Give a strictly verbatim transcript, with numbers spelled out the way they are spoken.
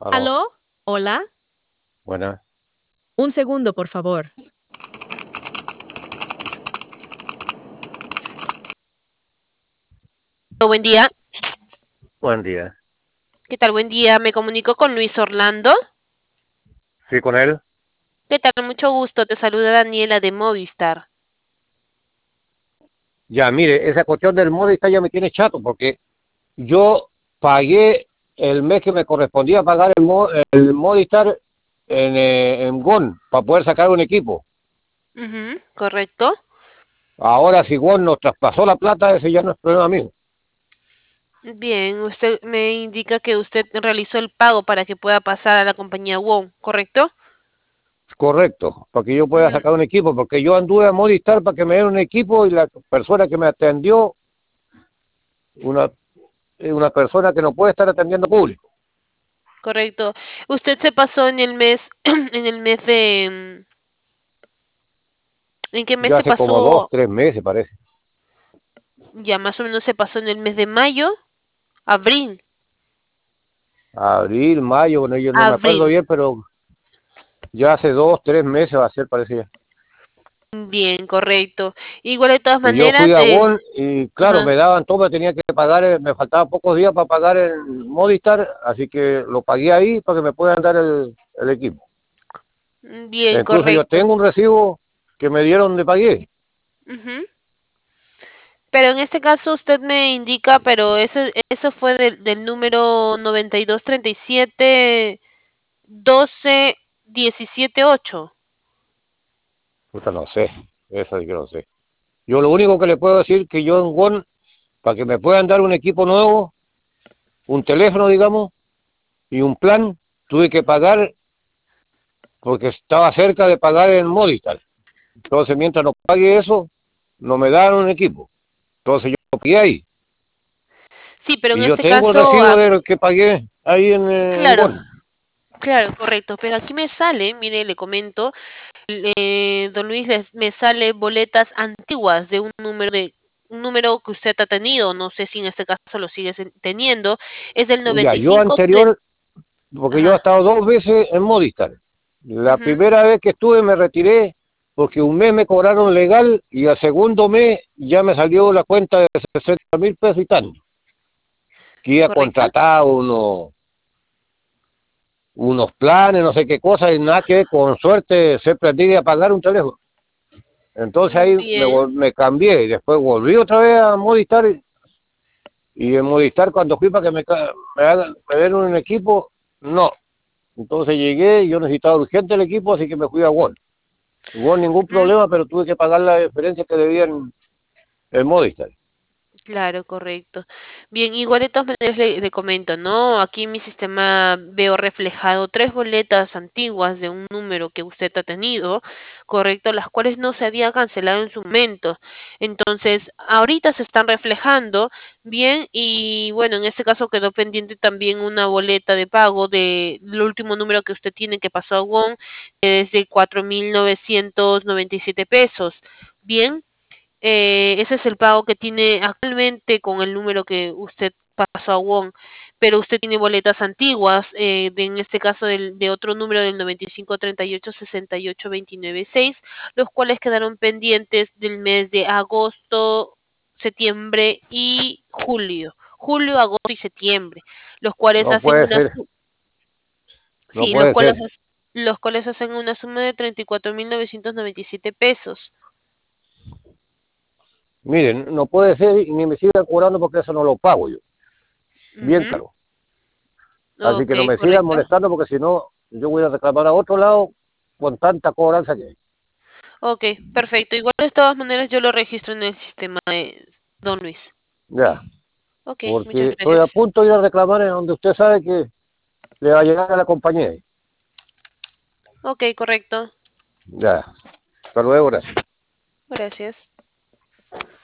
Aló, ¿Aló? ¿Hola? buenas, Un segundo, por favor. Buen día. buen día. ¿Qué tal? Buen día. Me comunico con Luis Orlando. Sí, con él. ¿Qué tal? Mucho gusto. Te saluda Daniela de Movistar. Ya, mire, esa cuestión del Movistar ya me tiene chato porque yo pagué el mes que me correspondía pagar el, Mo- el Movistar en, eh, en GON para poder sacar un equipo. Ujú, correcto. Ahora, si GON nos traspasó la plata, ese ya no es problema mío. Bien, usted me indica que usted realizó el pago para que pueda pasar a la compañía WOM, ¿correcto? Correcto, para que yo pueda Mm, sacar un equipo, porque yo anduve a Movistar para que me den un equipo y la persona que me atendió, una, una persona que no puede estar atendiendo público. correcto. Usted se pasó en el mes, en el mes de, mm, ¿en qué mes Ya se hace como dos, pasó? tres meses parece. Ya más o menos se pasó en el mes de mayo, abril, Abril, mayo, bueno, yo no me acuerdo abril. bien, pero ya hace dos, tres meses va a ser, parecía. Bien, correcto. Igual de todas Y yo fui maneras, a eh, GON y claro, ajá. me daban todo, me tenía que pagar, eh, me faltaban pocos días para pagar el Movistar, así que lo pagué ahí para que me puedan dar el, el equipo. Bien, Incluso yo correcto. tengo un recibo que me dieron de pagué. Ujú. Pero en este caso usted me indica, pero eso, eso fue del, del número noventa y dos treinta y siete doce diecisiete ocho. Puta, no sé, eso sí que no sé. Yo lo único que le puedo decir que yo en GON, para que me puedan dar un equipo nuevo, un teléfono, digamos, y un plan, tuve que pagar porque estaba cerca de pagar en Movistar. Entonces, mientras no pague eso, no me dan un equipo. Entonces, yo lo pagué ahí. Sí, pero en Y yo este tengo el caso, recibo ah, de lo que pagué ahí en, eh, en claro, GON. claro, correcto. Pero aquí me sale, mire, le comento, eh, don Luis, les- me sale boletas antiguas de un número de un número que usted ha tenido, no sé si en este caso lo sigue sen- teniendo, es del Ya, noventa y yo cinco tres. anterior, porque yo he Ajá. estado dos veces en Movistar. La Ujú, primera vez que estuve me retiré porque un mes me cobraron legal y al segundo mes ya me salió la cuenta de sesenta mil pesos y tanto. Que iba a correcto. contratar uno, unos planes, no sé qué cosa, y nada que ver, con suerte se pretendía pagar un teléfono. Entonces Mm, ahí me, bien. me cambié y después volví otra vez a Movistar y, y en Movistar cuando fui para que me, me, hagan, me den un equipo, no. Entonces llegué y yo necesitaba urgente el equipo, así que me fui a Won. Won ningún Mm, problema, pero tuve que pagar la diferencia que debían en Movistar. claro, correcto. Bien, igual de todas maneras le, le comento, ¿no? Aquí en mi sistema veo reflejado tres boletas antiguas de un número que usted ha tenido, correcto, las cuales no se había cancelado en su momento. Entonces, ahorita se están reflejando bien y bueno, en este caso quedó pendiente también una boleta de pago de el último número que usted tiene que pasó a WOM, que es de cuatro mil novecientos noventa y siete pesos. Bien. Eh, ese es el pago que tiene actualmente con el número que usted pasó a WOM, pero usted tiene boletas antiguas, eh, de, en este caso del, de otro número del noventa y cinco treinta y ocho sesenta y ocho veintinueve seis, los cuales quedaron pendientes del mes de agosto, septiembre y julio. Julio, agosto y septiembre, los cuales No hacen puede una ser, su- no sí, los puede cuales ser. los cuales hacen una suma de treinta y cuatro mil novecientos noventa y siete pesos. Miren, no puede ser y ni me sigan cobrando porque eso no lo pago yo. Bien Ujú. caro. Así Ok, que no me sigan correcto. molestando porque si no, yo voy a reclamar a otro lado con tanta cobranza que hay. Ok, perfecto. Igual de todas maneras yo lo registro en el sistema de Don Luis. Ya, Ok, muchas porque estoy a gracias. punto de ir a reclamar en donde usted sabe que le va a llegar a la compañía. Ok, correcto. Ya, hasta luego, gracias. Gracias.